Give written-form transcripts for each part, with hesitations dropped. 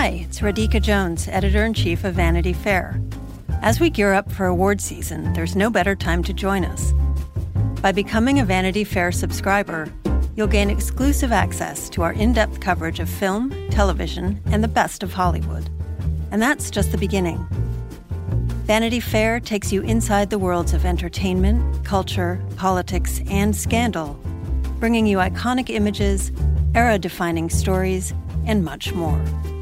Hi, it's Radhika Jones, Editor-in-Chief of Vanity Fair. As we gear up for award season, there's no better time to join us. By becoming a Vanity Fair subscriber, you'll gain exclusive access to our in-depth coverage of film, television, and the best of Hollywood. And that's just the beginning. Vanity Fair takes you inside the worlds of entertainment, culture, politics, and scandal, bringing you iconic images, era-defining stories, and much more.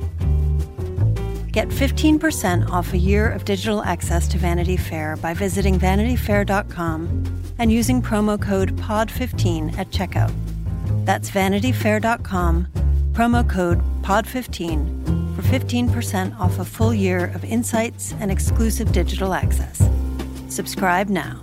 Get 15% off a year of digital access to Vanity Fair by visiting vanityfair.com and using promo code POD15 at checkout. That's vanityfair.com, promo code POD15 for 15% off a full year of insights and exclusive digital access. Subscribe now.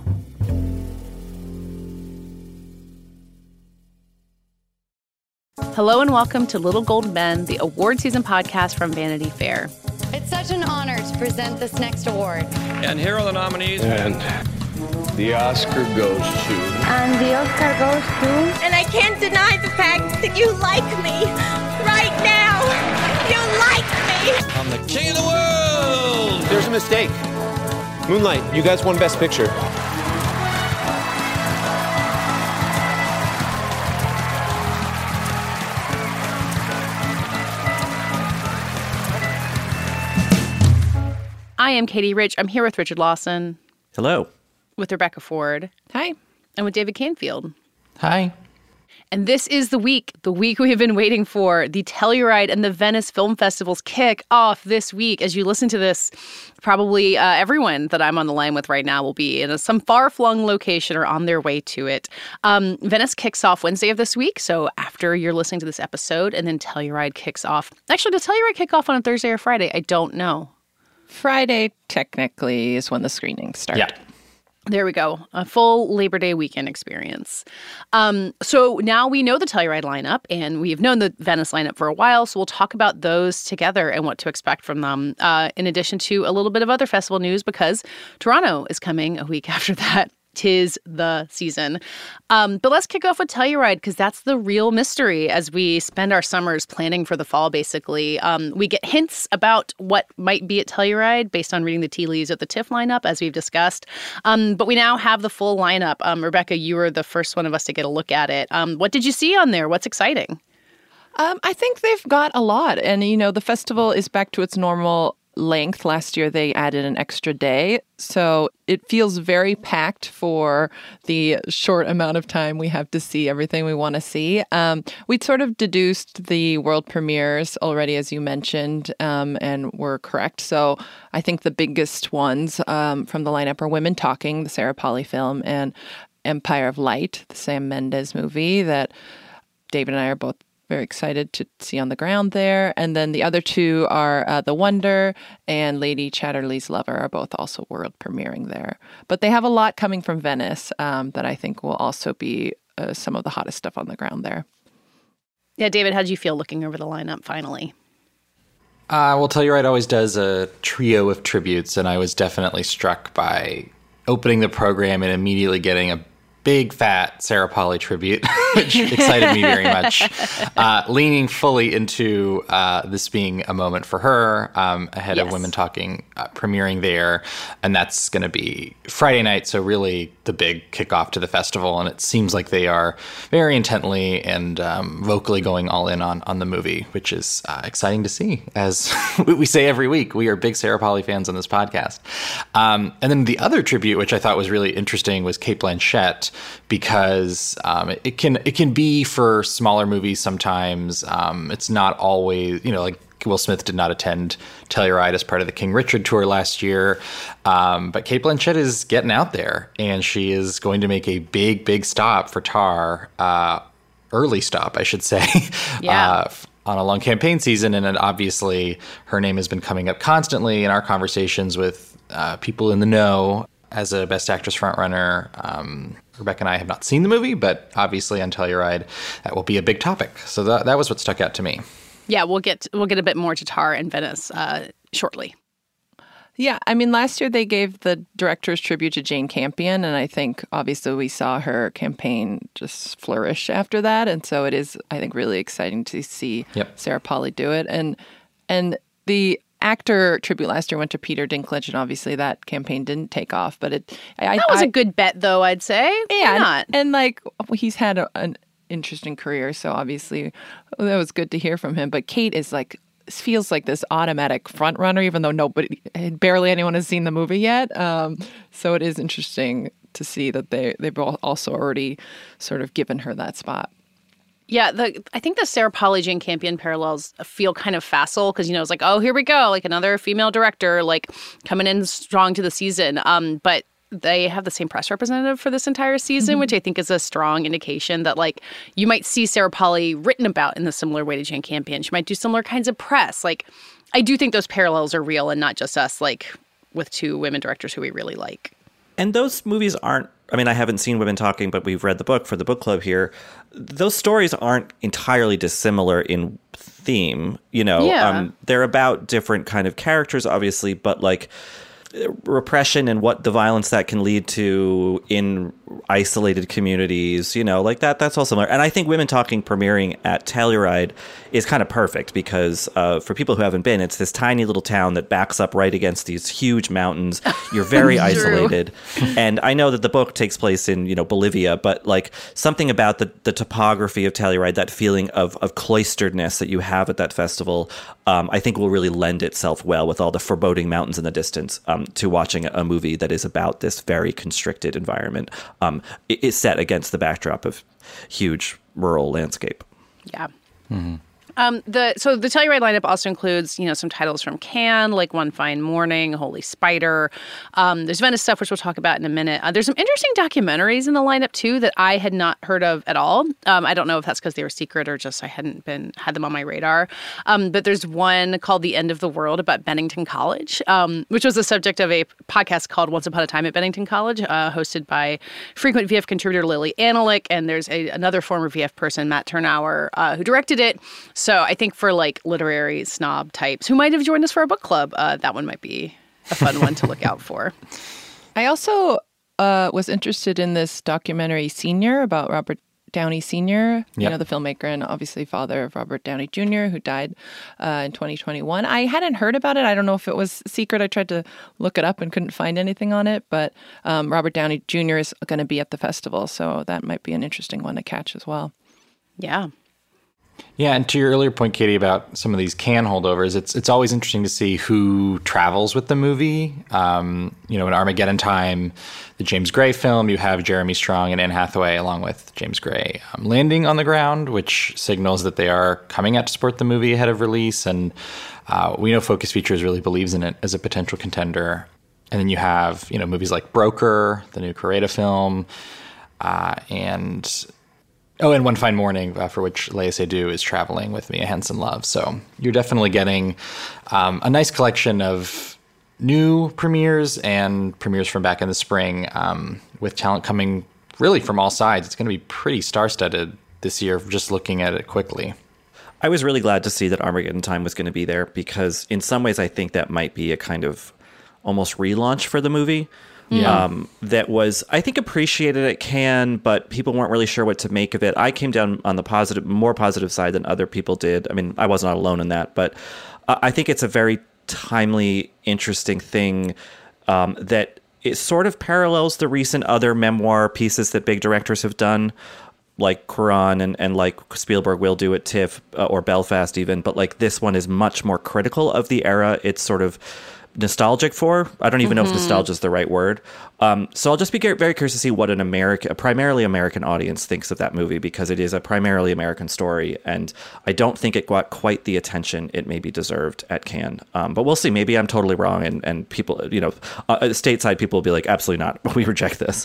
Hello and welcome to Little Gold Men, the award season podcast from Vanity Fair. It's such an honor to present this next award. And here are the nominees. And the Oscar goes to... And the Oscar goes to... And I can't deny the fact that you like me. Right now. You like me. I'm the king of the world. There's a mistake. Moonlight, you guys won Best Picture. I am Katie Rich. I'm here with Richard Lawson. Hello. With Rebecca Ford. Hi. And with David Canfield. Hi. And this is the week we have been waiting for. The Telluride and the Venice Film Festivals kick off this week. As you listen to this, probably everyone that I'm on the line with right now will be in some far-flung location or on their way to it. Venice kicks off Wednesday of this week, so after you're listening to this episode, and then Telluride kicks off. Actually, does Telluride kick off on a Thursday or Friday? I don't know. Friday, technically, is when the screenings start. Yeah. There we go. A full Labor Day weekend experience. So now we know the Telluride lineup, and we've known the Venice lineup for a while, so we'll talk about those together and what to expect from them, in addition to a little bit of other festival news, because Toronto is coming a week after that. 'Tis the season. But let's kick off with Telluride, because that's the real mystery as we spend our summers planning for the fall, basically. We get hints about what might be at Telluride based on reading the tea leaves of the TIFF lineup, as we've discussed. But we now have the full lineup. Rebecca, you were the first one of us to get a look at it. What did you see on there? What's exciting? I think they've got a lot. And, the festival is back to its normal length. Last year, they added an extra day. So it feels very packed for the short amount of time we have to see everything we want to see. We'd sort of deduced the world premieres already, as you mentioned, and were correct. So I think the biggest ones from the lineup are Women Talking, the Sarah Polley film, and Empire of Light, the Sam Mendes movie that David and I are both very excited to see on the ground there. And then the other two are The Wonder and Lady Chatterley's Lover are both also world premiering there. But they have a lot coming from Venice that I think will also be some of the hottest stuff on the ground there. Yeah, David, how did you feel looking over the lineup finally? Well, Telluride always does a trio of tributes, and I was definitely struck by opening the program and immediately getting a big, fat Sarah Polley tribute, which excited me very much. Leaning fully into this being a moment for her ahead of Women Talking premiering there. And that's going to be Friday night, so really the big kickoff to the festival. And it seems like they are very intently and vocally going all in on the movie, which is exciting to see. As we say every week, we are big Sarah Polley fans on this podcast. And then the other tribute, which I thought was really interesting, was Cate Blanchett, because it can be for smaller movies sometimes. It's not always, like Will Smith did not attend Telluride as part of the King Richard tour last year. But Cate Blanchett is getting out there, and she is going to make a big stop for TAR, early stop, I should say, on a long campaign season. And then obviously her name has been coming up constantly in our conversations with people in the know as a Best Actress frontrunner. Rebecca and I have not seen the movie, but obviously on Telluride, that will be a big topic. So that was what stuck out to me. Yeah, we'll get a bit more to TAR and Venice shortly. Yeah, I mean, last year they gave the director's tribute to Jane Campion, and I think obviously we saw her campaign just flourish after that, and so it is, I think, really exciting to see Sarah Polley do it. And the actor tribute last year went to Peter Dinklage, and obviously that campaign didn't take off. But that was a good bet, though, I'd say. Yeah, why not? And like he's had an interesting career, so obviously that was good to hear from him. But Kate is like feels like this automatic front runner, even though barely anyone has seen the movie yet. So it is interesting to see that they've also already sort of given her that spot. Yeah, I think the Sarah Polley, Jane Campion parallels feel kind of facile because, it's like, oh, here we go, like another female director, like coming in strong to the season. But they have the same press representative for this entire season, which I think is a strong indication that, like, you might see Sarah Polley written about in a similar way to Jane Campion. She might do similar kinds of press. Like, I do think those parallels are real and not just us, like, with two women directors who we really like. And those movies aren't, I mean, I haven't seen Women Talking, but we've read the book for the book club here. Those stories aren't entirely dissimilar in theme, they're about different kind of characters, obviously, but like repression and what the violence that can lead to in isolated communities, like that's all similar. And I think Women Talking premiering at Telluride is kind of perfect because for people who haven't been, it's this tiny little town that backs up right against these huge mountains. You're very isolated. And I know that the book takes place in, Bolivia, but like something about the topography of Telluride, that feeling of cloisteredness that you have at that festival, I think will really lend itself well with all the foreboding mountains in the distance to watching a movie that is about this very constricted environment. It's set against the backdrop of huge rural landscape. Yeah. Mm-hmm. The Telluride lineup also includes, some titles from Cannes, like One Fine Morning, Holy Spider. There's Venice stuff, which we'll talk about in a minute. There's some interesting documentaries in the lineup, too, that I had not heard of at all. I don't know if that's because they were secret or just I hadn't had them on my radar. But there's one called The End of the World about Bennington College, which was the subject of a podcast called Once Upon a Time at Bennington College, hosted by frequent VF contributor Lily Analik. And there's another former VF person, Matt Turnauer, who directed it. So I think for like literary snob types who might have joined us for our book club, that one might be a fun one to look out for. I also was interested in this documentary Senior about Robert Downey Sr., the filmmaker and obviously father of Robert Downey Jr., who died in 2021. I hadn't heard about it. I don't know if it was secret. I tried to look it up and couldn't find anything on it. But Robert Downey Jr. is going to be at the festival, so that might be an interesting one to catch as well. Yeah. Yeah, and to your earlier point, Katie, about some of these Cannes holdovers, it's always interesting to see who travels with the movie. In Armageddon Time, the James Gray film, you have Jeremy Strong and Anne Hathaway along with James Gray landing on the ground, which signals that they are coming out to support the movie ahead of release. And we know Focus Features really believes in it as a potential contender. And then you have, movies like Broker, the new Correda film, and One Fine Morning, for which Léa Seydoux is traveling with Mia Hansen-Løve. So you're definitely getting a nice collection of new premieres and premieres from back in the spring, with talent coming really from all sides. It's going to be pretty star-studded this year, just looking at it quickly. I was really glad to see that Armageddon Time was going to be there because in some ways I think that might be a kind of almost relaunch for the movie. Yeah. That was, I think, appreciated at Cannes, but people weren't really sure what to make of it. I came down on the more positive side than other people did. I mean, I was not alone in that, but I think it's a very timely, interesting thing that it sort of parallels the recent other memoir pieces that big directors have done, like Cuarón and like Spielberg will do at TIFF or Belfast even. But like this one is much more critical of the era it's sort of nostalgic for. I don't even know if nostalgia is the right word. So I'll just be very curious to see what a primarily American audience thinks of that movie, because it is a primarily American story, and I don't think it got quite the attention it maybe deserved at Cannes. But we'll see. Maybe I'm totally wrong, and people, stateside people will be like, absolutely not. We reject this.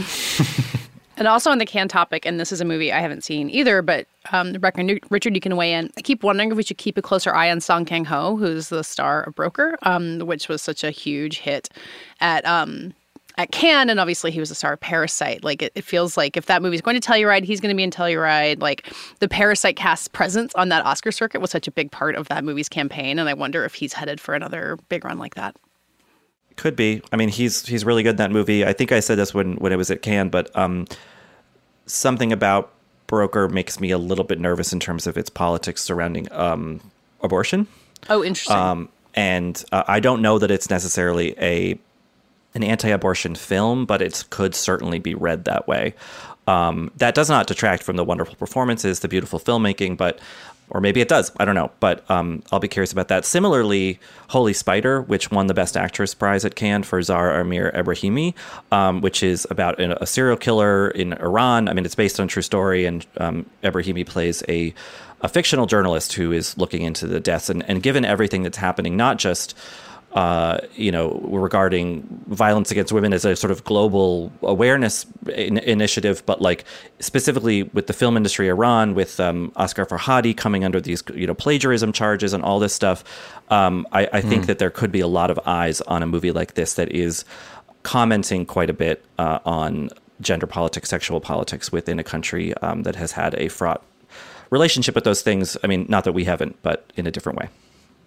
And also on the Cannes topic, and this is a movie I haven't seen either, but Richard, you can weigh in. I keep wondering if we should keep a closer eye on Song Kang-ho, who's the star of Broker, which was such a huge hit at Cannes, and obviously he was the star of Parasite. Like it feels like if that movie's going to Telluride, he's going to be in Telluride. Like the Parasite cast's presence on that Oscar circuit was such a big part of that movie's campaign, and I wonder if he's headed for another big run like that. Could be. I mean, he's really good in that movie. I think I said this when it was at Cannes, but something about Broker makes me a little bit nervous in terms of its politics surrounding abortion. Oh, interesting. And I don't know that it's necessarily an anti-abortion film, but it could certainly be read that way. That does not detract from the wonderful performances, the beautiful filmmaking, or maybe it does. I don't know. But I'll be curious about that. Similarly, Holy Spider, which won the Best Actress prize at Cannes for Zahra Amir Ebrahimi, which is about a serial killer in Iran. I mean, it's based on a true story, and Ebrahimi plays a fictional journalist who is looking into the deaths. And given everything that's happening, not just regarding violence against women as a sort of global awareness initiative, but like specifically with the film industry, Iran, with Asghar Farhadi coming under these, plagiarism charges and all this stuff. I think that there could be a lot of eyes on a movie like this that is commenting quite a bit on gender politics, sexual politics within a country that has had a fraught relationship with those things. I mean, not that we haven't, but in a different way.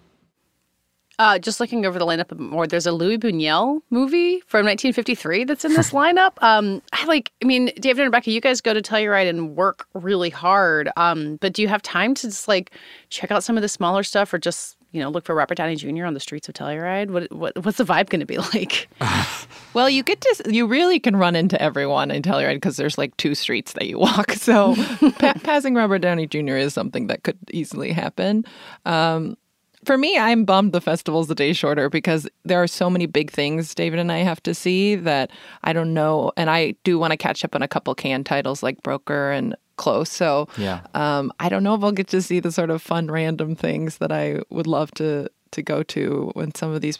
Just looking over the lineup a bit more, there's a Louis Buñuel movie from 1953 that's in this lineup. David and Rebecca, you guys go to Telluride and work really hard. But do you have time to just check out some of the smaller stuff, or just look for Robert Downey Jr. on the streets of Telluride? What's the vibe going to be like? Well, you really can run into everyone in Telluride because there's 2 streets that you walk. So passing Robert Downey Jr. is something that could easily happen. For me, I'm bummed the festival's a day shorter because there are so many big things David and I have to see that I don't know. And I do want to catch up on a couple Cannes titles like Broker and Close. So I don't know if I'll get to see the sort of fun, random things that I would love to go to when some of these,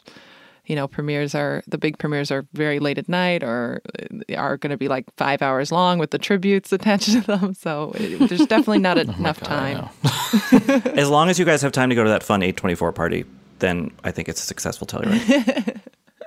the big premieres are very late at night or are going to be 5 hours long with the tributes attached to them. So there's definitely not enough time. As long as you guys have time to go to that fun 824 party, then I think it's a successful Telluride.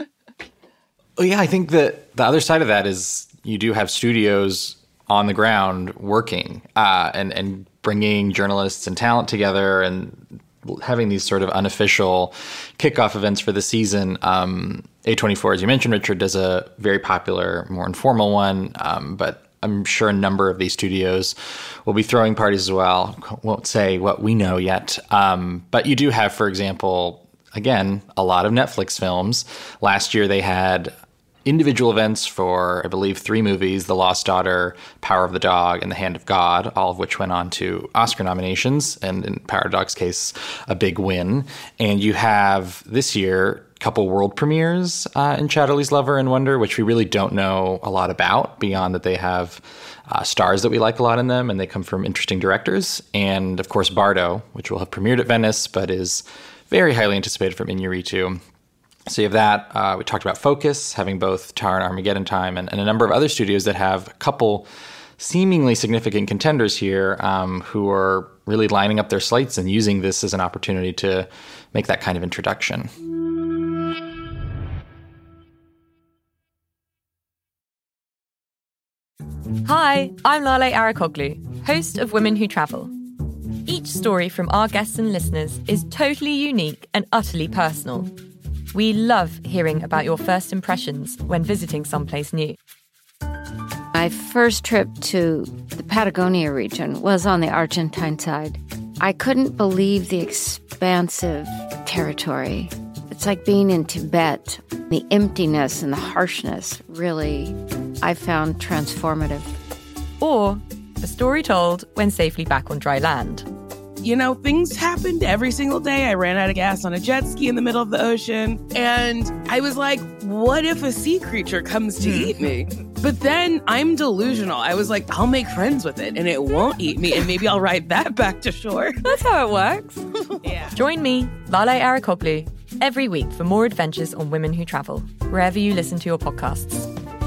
Well, yeah, I think that the other side of that is you do have studios on the ground working and bringing journalists and talent together and having these sort of unofficial kickoff events for the season. A24, as you mentioned, Richard, does a very popular, more informal one, but I'm sure a number of these studios will be throwing parties as well. Won't say what we know yet. But you do have, for example, again, a lot of Netflix films. Last year they had individual events for, I believe, 3 movies: The Lost Daughter, Power of the Dog, and The Hand of God, all of which went on to Oscar nominations, and in Power of the Dog's case, a big win. And you have this year a couple world premieres in Chatterley's Lover and Wonder, which we really don't know a lot about, beyond that they have stars that we like a lot in them, and they come from interesting directors. And, of course, Bardo, which will have premiered at Venice, but is very highly anticipated from Iñárritu. So you have that. We talked about Focus, having both Tar and Armageddon Time, and a number of other studios that have a couple seemingly significant contenders here who are really lining up their slates and using this as an opportunity to make that kind of introduction. Hi, I'm Lale Arikoglu, host of Women Who Travel. Each story from our guests and listeners is totally unique and utterly personal. We love hearing about your first impressions when visiting someplace new. My first trip to the Patagonia region was on the Argentine side. I couldn't believe the expansive territory. It's like being in Tibet. The emptiness and the harshness really, I found transformative. Or a story told when safely back on dry land. Things happened every single day. I ran out of gas on a jet ski in the middle of the ocean. And I was like, what if a sea creature comes to eat me? But then I'm delusional. I was like, I'll make friends with it and it won't eat me. And maybe I'll ride that back to shore. That's how it works. Yeah. Join me, Lale Arikoglu, every week for more adventures on Women Who Travel, wherever you listen to your podcasts.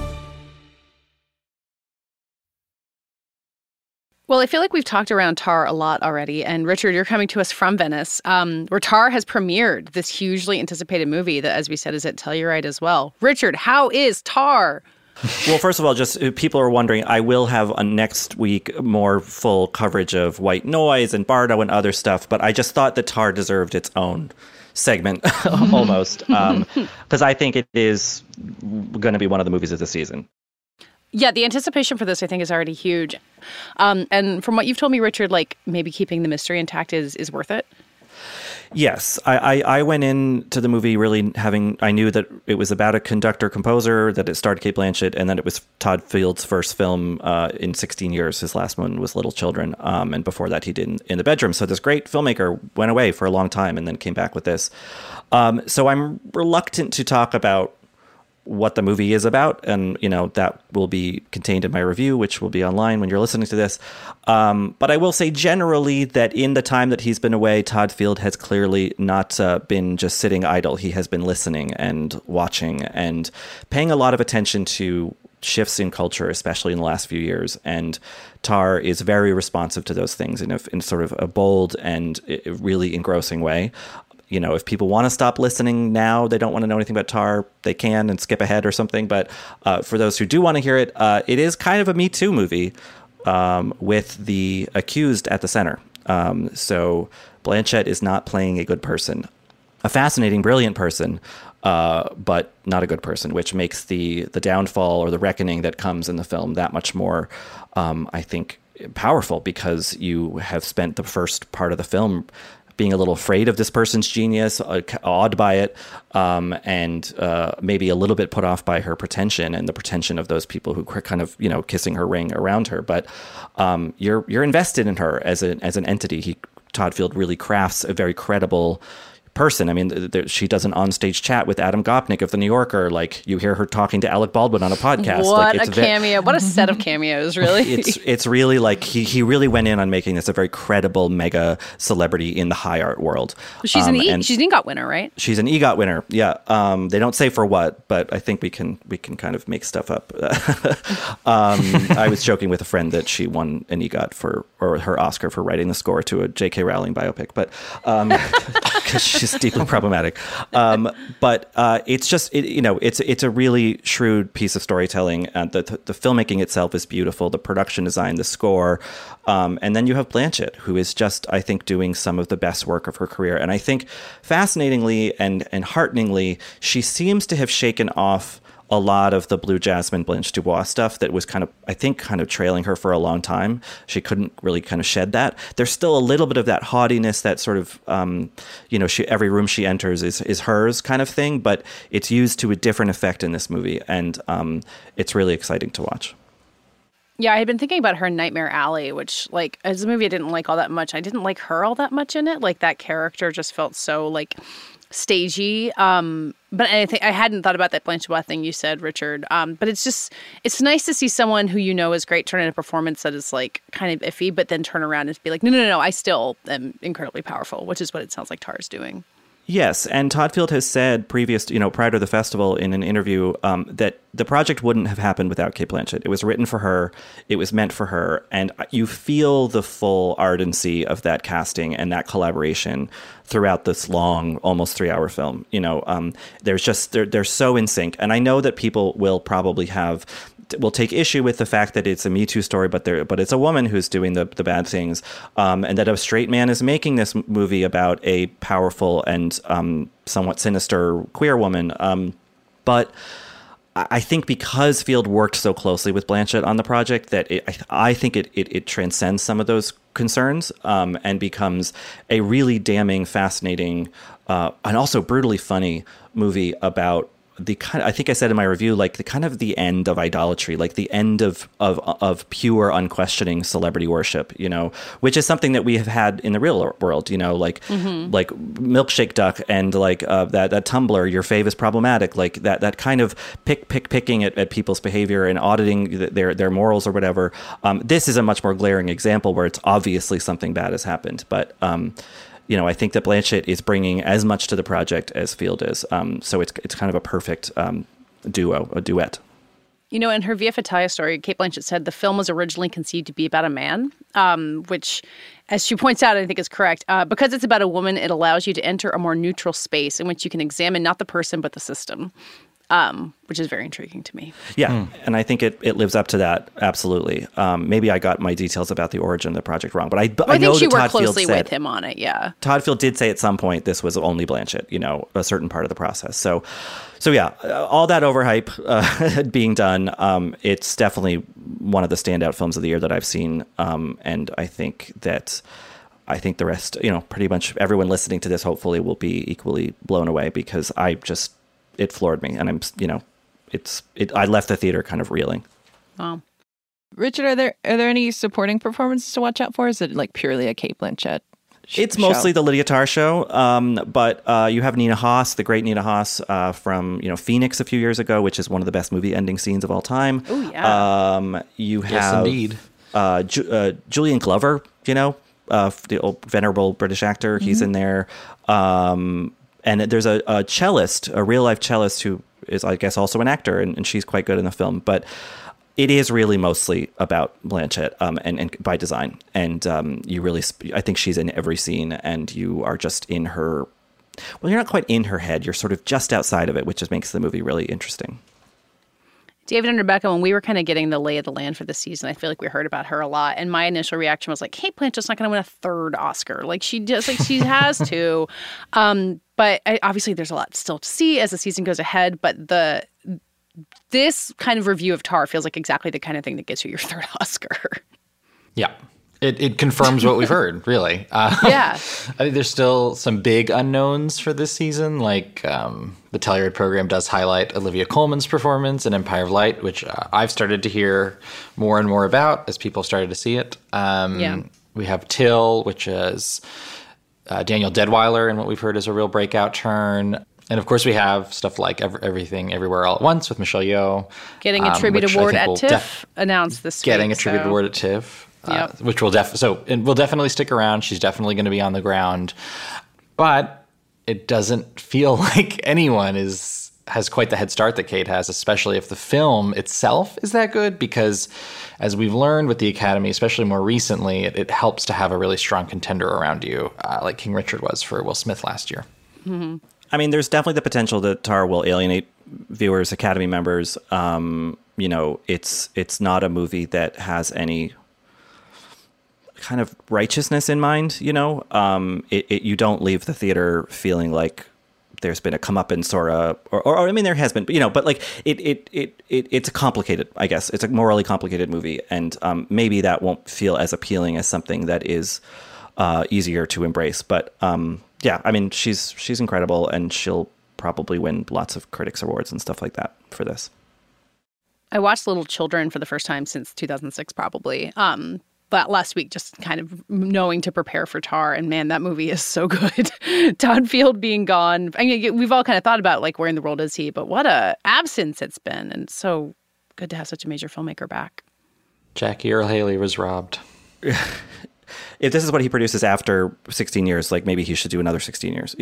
Well, I feel like we've talked around Tar a lot already. And Richard, you're coming to us from Venice, where Tar has premiered, this hugely anticipated movie that, as we said, is at Telluride as well. Richard, how is Tar? Well, first of all, just people are wondering, I will have next week more full coverage of White Noise and Bardo and other stuff, but I just thought that Tar deserved its own segment almost, because I think it is going to be one of the movies of the season. Yeah, the anticipation for this, I think, is already huge. And from what you've told me, Richard, maybe keeping the mystery intact is worth it? Yes, I went into the movie really I knew that it was about a conductor-composer, that it starred Cate Blanchett, and that it was Todd Field's first film in 16 years. His last one was Little Children, and before that he did In the Bedroom. So this great filmmaker went away for a long time and then came back with this. So I'm reluctant to talk about what the movie is about, and that will be contained in my review, which will be online when you're listening to this. But I will say generally that in the time that he's been away, Todd Field has clearly not been just sitting idle. He has been listening and watching and paying a lot of attention to shifts in culture, especially in the last few years. And Tar is very responsive to those things in sort of a bold and really engrossing way. If people want to stop listening now, they don't want to know anything about Tar, they can and skip ahead or something. But for those who do want to hear it, it is kind of a Me Too movie with the accused at the center. So Blanchett is not playing a good person. A fascinating, brilliant person, but not a good person, which makes the downfall or the reckoning that comes in the film that much more, I think, powerful, because you have spent the first part of the film being a little afraid of this person's genius, awed by it, and maybe a little bit put off by her pretension and the pretension of those people who are kind of, kissing her ring around her. But you're invested in her as an entity. Todd Field really crafts a very credible person. I mean, she does an onstage chat with Adam Gopnik of The New Yorker. Like, you hear her talking to Alec Baldwin on a podcast. What a cameo. What a set of cameos, really. It's really like he really went in on making this a very credible mega celebrity in the high art world. She's an EGOT winner, right? She's an EGOT winner. Yeah. They don't say for what, but I think we can kind of make stuff up. I was joking with a friend that she won an EGOT or her Oscar for writing the score to a J.K. Rowling biopic, but because she's deeply problematic. But it's just, it's a really shrewd piece of storytelling. The filmmaking itself is beautiful. The production design, the score. And then you have Blanchett, who is just, I think, doing some of the best work of her career. And I think fascinatingly and hearteningly, she seems to have shaken off a lot of the Blue Jasmine Blanche DuBois stuff that was kind of trailing her for a long time. She couldn't really kind of shed that. There's still a little bit of that haughtiness, that sort of, every room she enters is hers kind of thing, but it's used to a different effect in this movie. And it's really exciting to watch. Yeah, I had been thinking about her in Nightmare Alley, which, like, as a movie I didn't like all that much. I didn't like her all that much in it. Like, that character just felt so, like, stagey. But I think I hadn't thought about that Blanche DuBois thing you said, Richard. But it's nice to see someone who is great turn in a performance that is, like, kind of iffy, but then turn around and be like, no, I still am incredibly powerful, which is what it sounds like Tar is doing. Yes, and Todd Field has said prior to the festival in an interview that the project wouldn't have happened without Cate Blanchett. It was written for her, it was meant for her, and you feel the full ardency of that casting and that collaboration throughout this long, almost 3-hour film. They're so in sync, and I know that people will probably will take issue with the fact that it's a Me Too story, but it's a woman who's doing the bad things, and that a straight man is making this movie about a powerful and somewhat sinister queer woman. But I think because Field worked so closely with Blanchett on the project, that I think it transcends some of those concerns and becomes a really damning, fascinating, and also brutally funny movie about I think I said in my review, like, the end of idolatry, like the end of pure, unquestioning celebrity worship, which is something that we have had in the real world, like Milkshake Duck and like that Tumblr, your fave is problematic, like that kind of picking at people's behavior and auditing their morals or whatever. This is a much more glaring example where it's obviously something bad has happened, but I think that Blanchett is bringing as much to the project as Field is. So it's kind of a perfect a duet. In her Via Fatalia story, Cate Blanchett said the film was originally conceived to be about a man, which, as she points out, I think is correct. Because it's about a woman, it allows you to enter a more neutral space in which you can examine not the person, but the system. Which is very intriguing to me. Yeah, and I think it lives up to that, absolutely. Maybe I got my details about the origin of the project wrong, but I know think she that worked Todd closely Field with him on it, yeah. Todd Field did say at some point this was only Blanchett, a certain part of the process. So yeah, all that overhype being done, it's definitely one of the standout films of the year that I've seen, and I think that I think the rest, pretty much everyone listening to this hopefully will be equally blown away, because it floored me, and I left the theater kind of reeling. Wow. Richard, are there any supporting performances to watch out for? Is it like purely a Cate Blanchett It's mostly the Lydia Tarr show, but you have Nina Hoss, the great Nina Hoss from Phoenix a few years ago, which is one of the best movie ending scenes of all time. Oh yeah. You have Julian Glover, the old venerable British actor. He's in there, and there's a cellist, a real life cellist who is, I guess, also an actor, and she's quite good in the film, but. It is really mostly about Blanchett, and by design. And you really, I think she's in every scene, and you are just in her. Well, you're not quite in her head. You're sort of just outside of it, which just makes the movie really interesting. David and Rebecca, when we were kind of getting the lay of the land for this season, I feel like we heard about her a lot. And my initial reaction was like, Cate Blanchett's not going to win a third Oscar. She has to. But obviously there's a lot still to see as the season goes ahead. But this kind of review of Tar feels like exactly the kind of thing that gets you your third Oscar. Yeah. It confirms what we've heard, really. Yeah. I think there's still some big unknowns for this season. The Telluride program does highlight Olivia Colman's performance in Empire of Light, which I've started to hear more and more about as people started to see it. We have Till, which is Daniel Deadwyler, and what we've heard is a real breakout turn. And of course, we have stuff like Everything Everywhere All at Once with Michelle Yeoh. Getting a tribute award at TIFF announced this week. Getting a tribute award at TIFF, which will definitely stick around. She's definitely going to be on the ground. But it doesn't feel like anyone has quite the head start that Cate has, especially if the film itself is that good. Because as we've learned with the Academy, especially more recently, it helps to have a really strong contender around you, like King Richard was for Will Smith last year. Mm-hmm. I mean, there's definitely the potential that Tar will alienate viewers, Academy members. It's not a movie that has any kind of righteousness in mind. You don't leave the theater feeling like there's been a comeuppance or I mean, there has been, but it's a complicated, I guess, it's a morally complicated movie, and maybe that won't feel as appealing as something that is easier to embrace, but. Yeah, I mean, she's incredible, and she'll probably win lots of critics awards and stuff like that for this. I watched Little Children for the first time since 2006, probably. But last week, just kind of knowing to prepare for Tar, and man, that movie is so good. Todd Field being gone. I mean, we've all kind of thought about where in the world is he, but what a absence it's been, and it's so good to have such a major filmmaker back. Jackie Earle Haley was robbed. If this is what he produces after 16 years, maybe he should do another 16 years.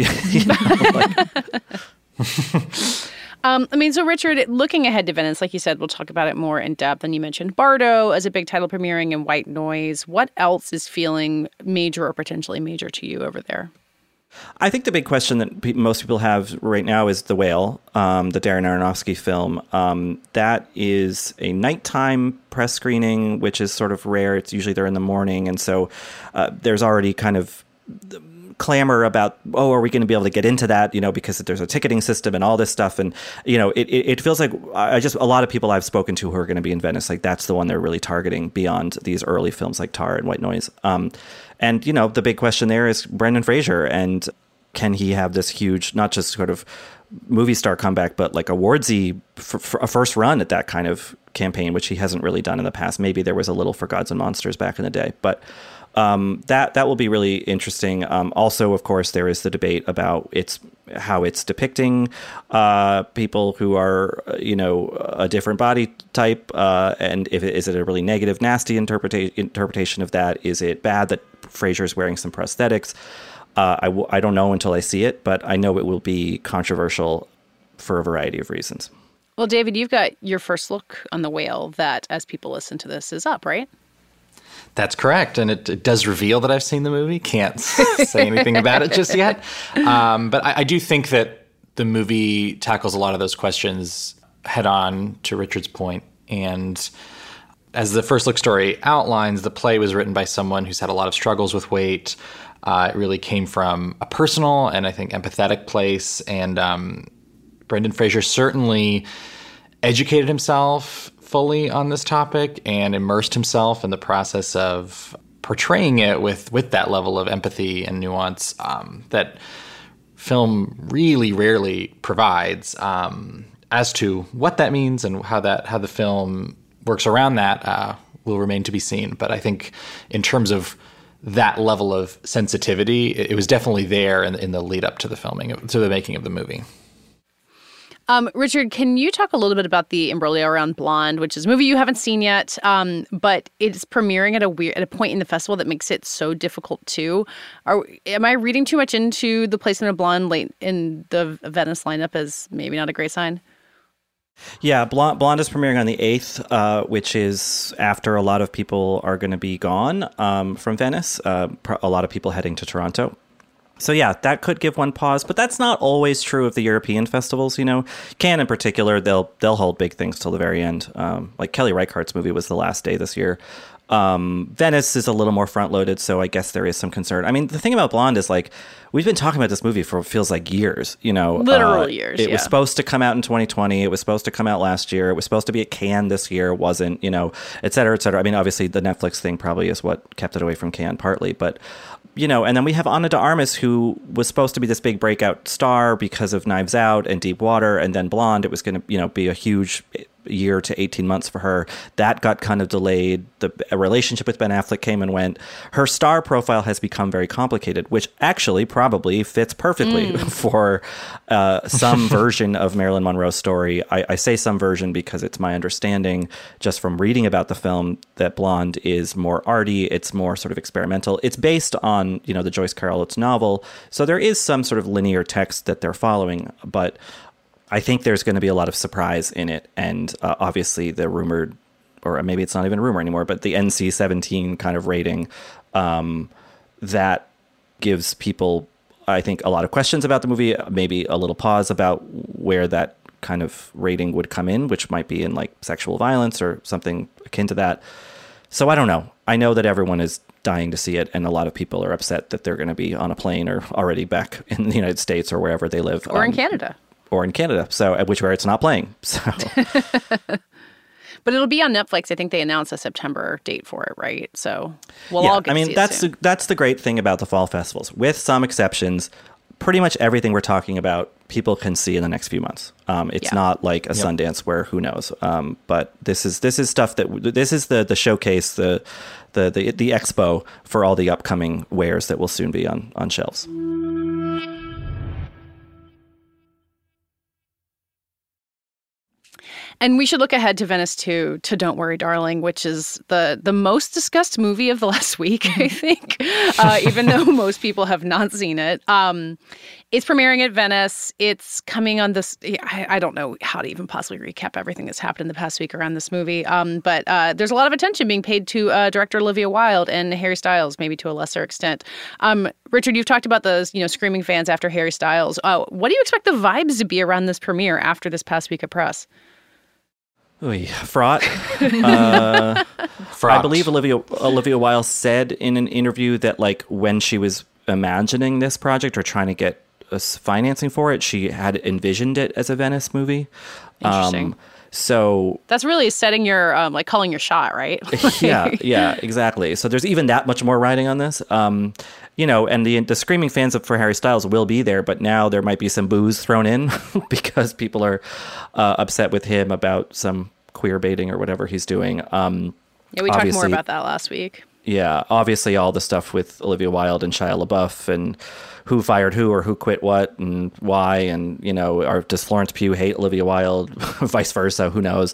So Richard, looking ahead to Venice, like you said, we'll talk about it more in depth. And you mentioned Bardo as a big title premiering in White Noise. What else is feeling major or potentially major to you over there? I think the big question that most people have right now is The Whale, the Darren Aronofsky film. That is a nighttime press screening, which is sort of rare. It's usually they're in the morning. And so there's already kind of clamor about, are we going to be able to get into that, because there's a ticketing system and all this stuff. And, it feels like a lot of people I've spoken to who are going to be in Venice, that's the one they're really targeting beyond these early films like Tar and White Noise. And, the big question there is Brendan Fraser, and can he have this huge, not just sort of movie star comeback, but awardsy for a first run at that kind of campaign, which he hasn't really done in the past. Maybe there was a little for Gods and Monsters back in the day, but that will be really interesting. Also, of course, there is the debate about how it's depicting people who are, a different body type, and is it a really negative, nasty interpretation of that? Is it bad that Fraser's wearing some prosthetics? I don't know until I see it, but I know it will be controversial for a variety of reasons. Well, David, you've got your first look on The Whale that, as people listen to this, is up, right? That's correct. And it does reveal that I've seen the movie. Can't say anything about it just yet. But I do think that the movie tackles a lot of those questions head on, to Richard's point. And as the first look story outlines, the play was written by someone who's had a lot of struggles with weight. It really came from a personal and I think empathetic place. And Brendan Fraser certainly educated himself fully on this topic and immersed himself in the process of portraying it with that level of empathy and nuance that film really rarely provides. As to what that means and how the film works around that will remain to be seen. But I think in terms of that level of sensitivity, it was definitely there in the lead up to the making of the movie. Richard, can you talk a little bit about the imbroglio around Blonde, which is a movie you haven't seen yet, but it's premiering at a point in the festival that makes it so difficult too. Am I reading too much into the placement of Blonde late in the Venice lineup as maybe not a great sign? Yeah, Blonde is premiering on the 8th, which is after a lot of people are going to be gone from Venice, a lot of people heading to Toronto. So yeah, that could give one pause, but that's not always true of the European festivals. Cannes in particular, they'll hold big things till the very end. Like Kelly Reichardt's movie was the last day this year. Venice is a little more front-loaded, so I guess there is some concern. I mean, the thing about Blonde is, like, we've been talking about this movie for feels like years, Literal years, It was supposed to come out in 2020. It was supposed to come out last year. It was supposed to be at Cannes this year. It wasn't, et cetera, et cetera. I mean, obviously, the Netflix thing probably is what kept it away from Cannes partly, but... and then we have Ana de Armas, who was supposed to be this big breakout star because of Knives Out and Deep Water, and then Blonde. It was going to, be a huge year to 18 months for her. That got kind of delayed. The relationship with Ben Affleck came and went. Her star profile has become very complicated, which actually probably fits perfectly for some version of Marilyn Monroe's story. I say some version because it's my understanding, just from reading about the film, that Blonde is more arty. It's more sort of experimental. It's based on, the Joyce Carol Oates novel. So there is some sort of linear text that they're following, but I think there's going to be a lot of surprise in it. And obviously the rumored, or maybe it's not even a rumor anymore, but the NC-17 kind of rating that gives people, I think, a lot of questions about the movie, maybe a little pause about where that kind of rating would come in, which might be in like sexual violence or something akin to that. So I don't know. I know that everyone is dying to see it, and a lot of people are upset that they're going to be on a plane or already back in the United States or wherever they live. Or in Canada. So where it's not playing. So, but it'll be on Netflix. I think they announced a September date for it, right? So we'll all get to see it soon. That's the great thing about the fall festivals. With some exceptions, pretty much everything we're talking about, people can see in the next few months. It's not like a Sundance where who knows. But this is stuff this is the showcase, the expo for all the upcoming wares that will soon be on shelves. And we should look ahead to Venice 2, to Don't Worry, Darling, which is the most discussed movie of the last week, I think, even though most people have not seen it. It's premiering at Venice. It's coming on this... I don't know how to even possibly recap everything that's happened in the past week around this movie, but there's a lot of attention being paid to director Olivia Wilde and Harry Styles, maybe to a lesser extent. Richard, you've talked about those, screaming fans after Harry Styles. What do you expect the vibes to be around this premiere after this past week of press? Fraught. Fraught. I believe Olivia Wilde said in an interview that, like, when she was imagining this project or trying to get financing for it, she had envisioned it as a Venice movie. Interesting. So that's really setting your calling your shot, right? yeah, exactly. So there's even that much more riding on this. And the screaming fans for Harry Styles will be there, but now there might be some booze thrown in because people are upset with him about some queer baiting or whatever he's doing. We talked more about that last week. Yeah, obviously all the stuff with Olivia Wilde and Shia LaBeouf and who fired who or who quit what and why, and does Florence Pugh hate Olivia Wilde, vice versa? Who knows?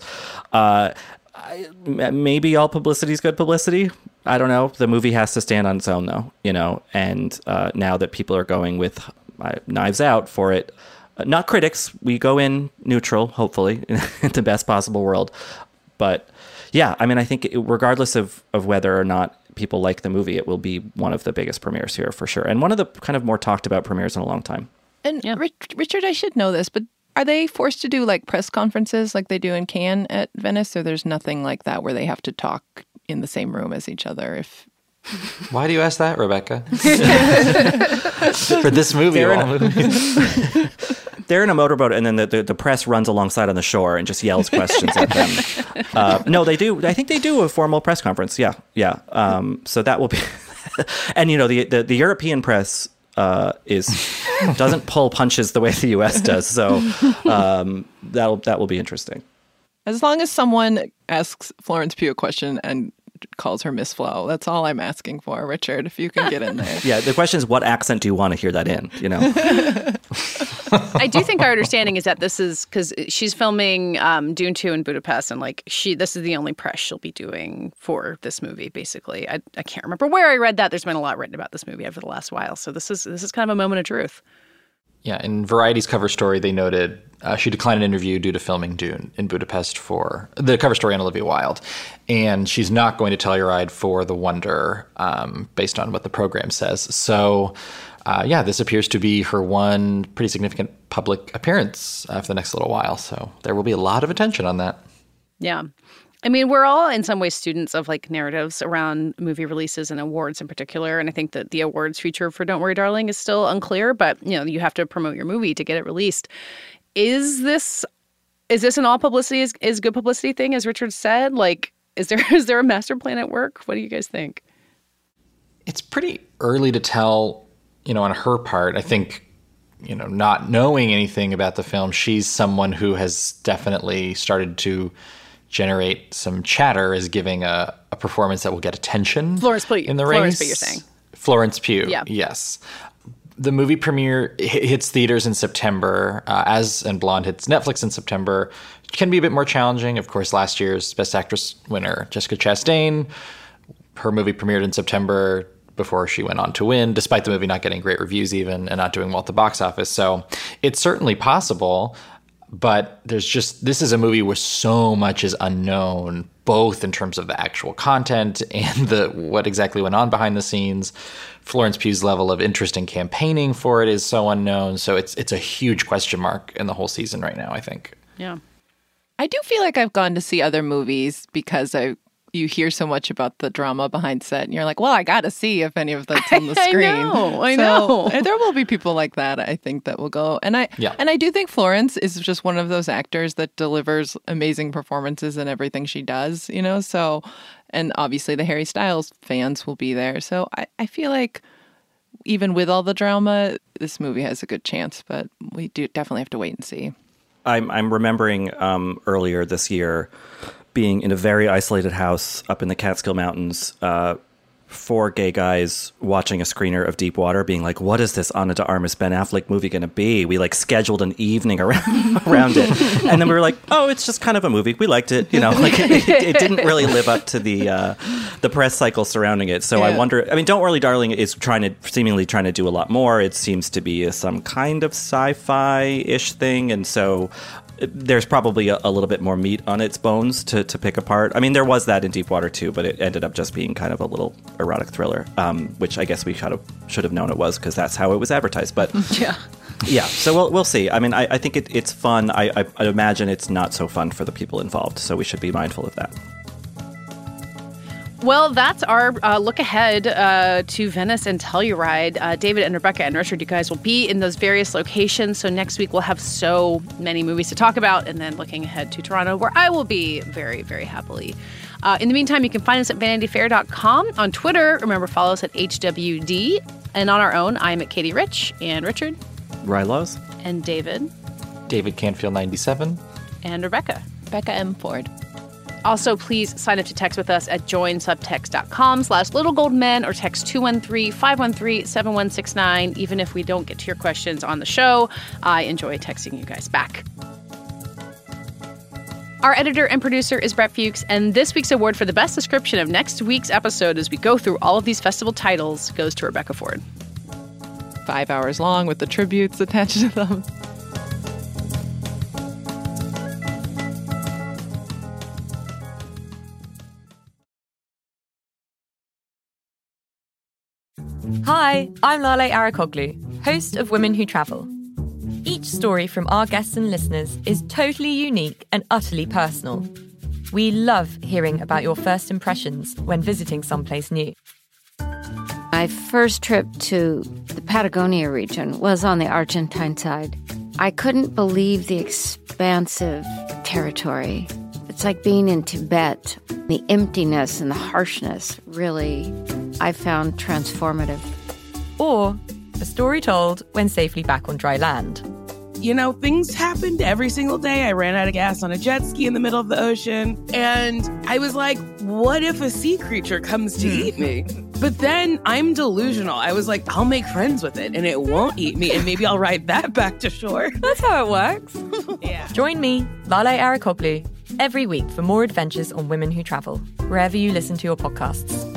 Maybe all publicity is good publicity. I don't know. The movie has to stand on its own, though, and now that people are going with Knives Out for it, not critics, we go in neutral, hopefully, in the best possible world. But yeah, I mean, I think regardless of whether or not people like the movie, it will be one of the biggest premieres here for sure. And one of the kind of more talked about premieres in a long time. And Richard, I should know this, but are they forced to do like press conferences like they do in Cannes at Venice? Or there's nothing like that where they have to talk in the same room as each other? Why do you ask that, Rebecca? For this movie, they're in a motorboat, and then the press runs alongside on the shore and just yells questions at them. No, they do. I think they do a formal press conference. Yeah. So that will be, and the European press doesn't pull punches the way the U.S. does. So that will be interesting. As long as someone asks Florence Pugh a question and calls her Miss Flo, that's all I'm asking for, Richard, if you can get in there. Yeah, the question is, what accent do you want to hear that in, I do think our understanding is that this is because she's filming Dune 2 in Budapest, and this is the only press she'll be doing for this movie, basically. I can't remember where I read that. There's been a lot written about this movie over the last while, so this is kind of a moment of truth. Yeah, in Variety's cover story, they noted she declined an interview due to filming Dune in Budapest for the cover story on Olivia Wilde. And she's not going to Telluride for The Wonder, based on what the program says. So, this appears to be her one pretty significant public appearance for the next little while. So there will be a lot of attention on that. Yeah. I mean, we're all in some ways students of narratives around movie releases and awards in particular. And I think that the awards future for Don't Worry, Darling is still unclear, but you have to promote your movie to get it released. Is this an all publicity is good publicity thing, as Richard said? Is there a master plan at work? What do you guys think? It's pretty early to tell, on her part. I think, not knowing anything about the film, she's someone who has definitely started to generate some chatter as giving a performance that will get attention. Florence Pugh, in the race. Florence Pugh, you're saying. Florence Pugh, yeah. Yes. The movie premiere hits theaters in September, and Blonde hits Netflix in September. It can be a bit more challenging. Of course, last year's Best Actress winner, Jessica Chastain, her movie premiered in September before she went on to win, despite the movie not getting great reviews even and not doing well at the box office. So it's certainly possible. But this is a movie where so much is unknown, both in terms of the actual content and what exactly went on behind the scenes. Florence Pugh's level of interest in campaigning for it is so unknown. So it's a huge question mark in the whole season right now, I think. Yeah. I do feel like I've gone to see other movies because you hear so much about the drama behind set, and you're like, well, I got to see if any of that's on the screen. I know. And there will be people like that, I think, that will go. And I do think Florence is just one of those actors that delivers amazing performances in everything she does, So, and obviously the Harry Styles fans will be there. So I feel like even with all the drama, this movie has a good chance, but we do definitely have to wait and see. I'm remembering earlier this year being in a very isolated house up in the Catskill Mountains, 4 gay guys watching a screener of Deep Water, being like, what is this Ana de Armas Ben Affleck movie going to be? We scheduled an evening around it. And then we were like, oh, it's just kind of a movie. We liked it. It didn't really live up to the press cycle surrounding it. So I wonder, Don't Worry, Darling is seemingly trying to do a lot more. It seems to be some kind of sci-fi-ish thing. And so there's probably a little bit more meat on its bones to pick apart. There was that in Deepwater too, but it ended up just being kind of a little erotic thriller, which I guess we should have known it was, because that's how it was advertised. But yeah. So we'll see. I think it's fun. I imagine it's not so fun for the people involved, so we should be mindful of that. Well, that's our look ahead to Venice and Telluride. David and Rebecca and Richard, you guys will be in those various locations. So next week we'll have so many movies to talk about, and then looking ahead to Toronto, where I will be very, very happily. In the meantime, you can find us at VanityFair.com. On Twitter, remember, follow us at HWD. And on our own, I'm at Katie Rich, and Richard. Rylos. And David. David Canfield 97. And Rebecca. Becca M. Ford. Also, please sign up to text with us at joinsubtext.com/littlegoldmen or text 213-513-7169. Even if we don't get to your questions on the show, I enjoy texting you guys back. Our editor and producer is Brett Fuchs, and this week's award for the best description of next week's episode as we go through all of these festival titles goes to Rebecca Ford. 5 hours long with the tributes attached to them. Hi, I'm Lale Arikoglu, host of Women Who Travel. Each story from our guests and listeners is totally unique and utterly personal. We love hearing about your first impressions when visiting someplace new. My first trip to the Patagonia region was on the Argentine side. I couldn't believe the expansive territory. It's like being in Tibet. The emptiness and the harshness really, I found transformative. Or a story told when safely back on dry land. You know, things happened every single day. I ran out of gas on a jet ski in the middle of the ocean. And I was like, what if a sea creature comes to eat me? But then I'm delusional. I was like, I'll make friends with it and it won't eat me. And maybe I'll ride that back to shore. That's how it works. Yeah. Join me, Lale Arikoglu, every week for more adventures on women who travel, wherever you listen to your podcasts.